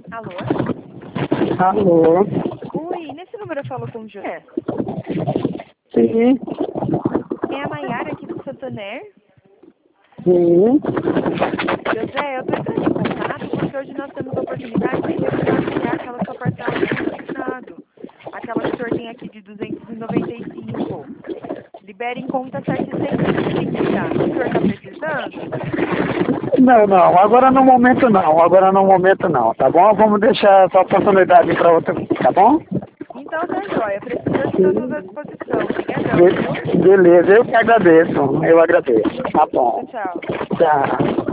Alô? Alô? Oi, nesse número eu falo com o José. Sim, É a Maiara aqui do Santander. sim. José, eu tô entrando em contato porque hoje nós temos a oportunidade de refinanciar aquela sua parcela do financiado. Aquela que o senhor tem aqui de 295. Libera em conta 730. O senhor tá precisando? Não, não, agora no momento não, agora no momento não, tá bom? Vamos deixar essa oportunidade para outra, tá bom? Então tá jóia. Precisando, estamos à disposição. Obrigadão, viu? Beleza, eu que agradeço, eu agradeço. Tá Tchau, bom. tchau. Tchau.